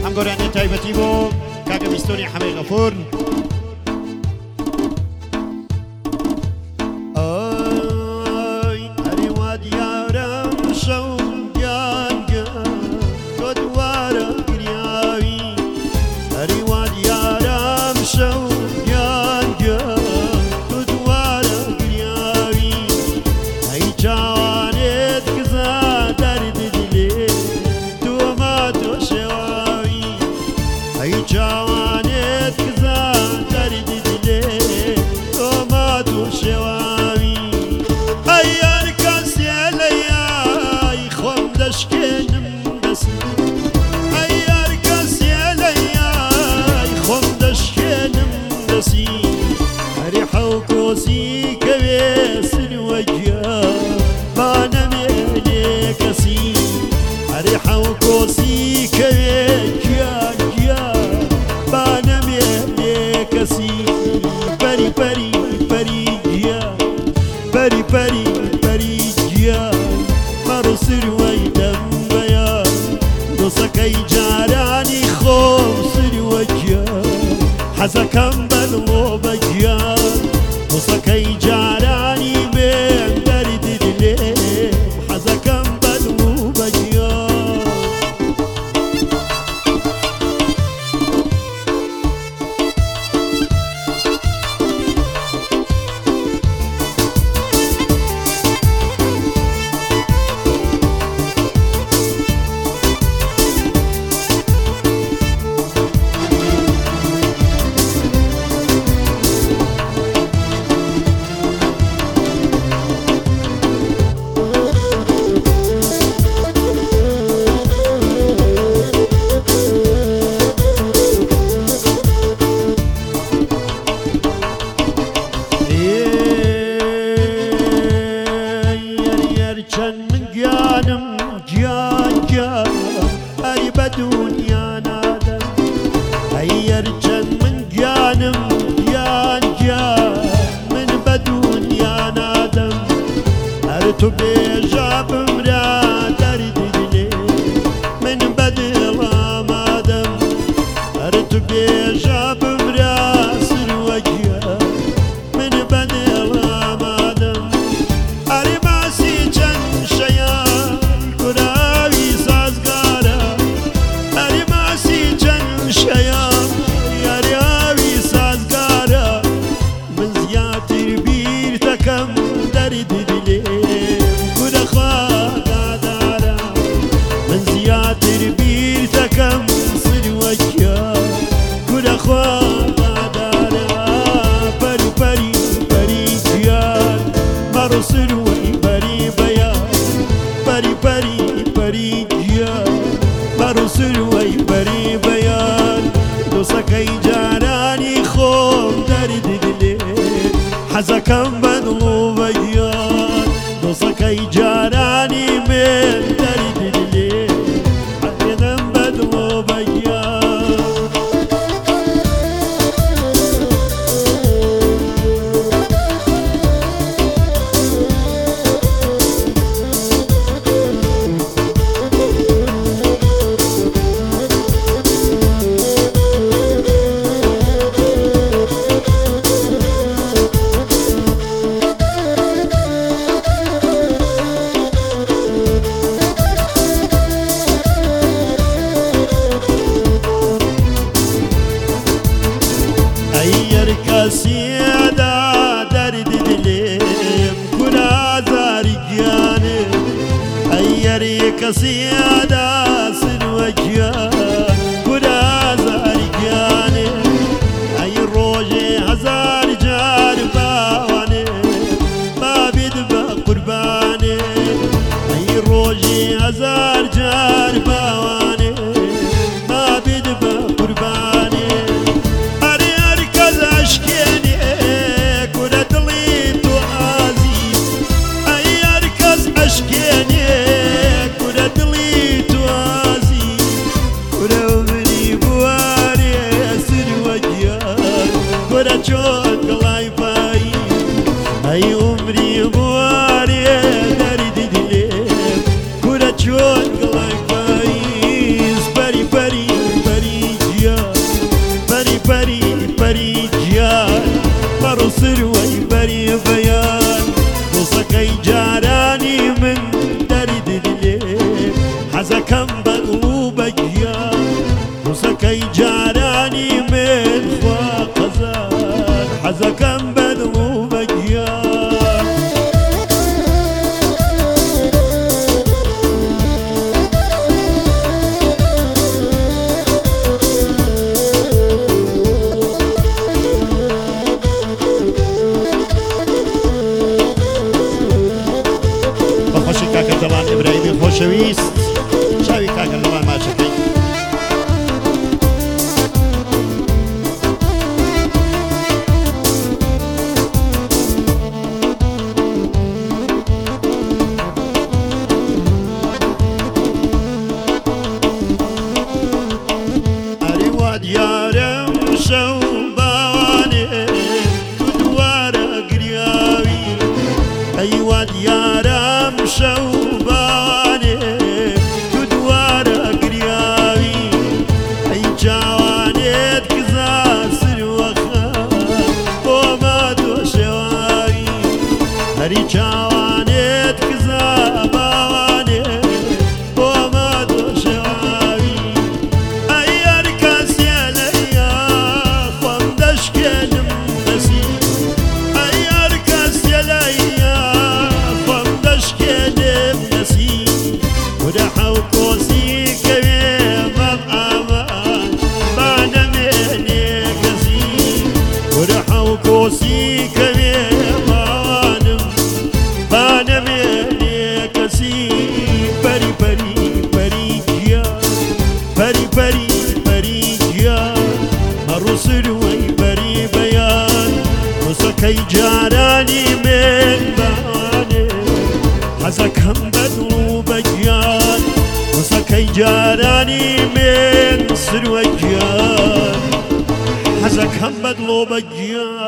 هەمگۆرانی تایبەتی بۆ کاکە بیستۆنی حەمەی غەفور حەزەکەم بەدڵۆ بەگیان دۆسەکەی جارانی بێن دەردی دلێم حەزەکەم بەدڵ و بەگیان تو بێژە بمرا دەردی دلێ من بەدڵ ئامادەم هەر تو بێژە بمرا سروەگیە من بەدڵ ئامادەم ئەری ماسی چەند شەیان کوراوی سازگارە ئەری ماسی چەند شەیان یاریاوی سازگارە من زیاتر بیر دەکەم دەردی دلێ حەزەکەم بەدڵ و بەگیان دۆسەکەی جارانی من دەردی دلێ حەزەکەم بەدڵ و بەگیان کەسیەدا دەردی دلێم کورازاری گیانێ ئەیەری کەسیەدا سروەگیان کورازاری گیانێ ئەی ڕۆژێ هەزار جار باوانێ بابێت بە قوربانێ ئەی ڕۆژێ هەزار جار باوانێ بابێت بە قوربانێ حەزەکەم بەدڵ بەگیان وسەکەی جارانی من خوا قەزان حەزەکەم بەدڵ بەگیان بەخۆشی کاکە دەڵان ئیبراهیمی خۆشەویست چاوی کاکە دەڵان ماچەکەی دیارم شەو باوانێ تو دووارە گریاوی ئەیوا دیارم شەو باوانێ تو دووارە گریاوی ئەی جوانێت کزا سروەخە بۆمە دۆشەواوی هەری جوانێت کزا باوانێ بۆمە دۆشەواوی کۆسی کەوێ ماوانم بانەمێنێ کەسی پەری پەری پەری گیان پەری پەری پەری گیان هەڕوو سروەی بەری بەیان وسەکەی جارانی من بانێ حەزەکەم بەدڵ بەگیان وسەکەی جارانی من سروەی گیان حەزەکەم بەدڵ بەگیان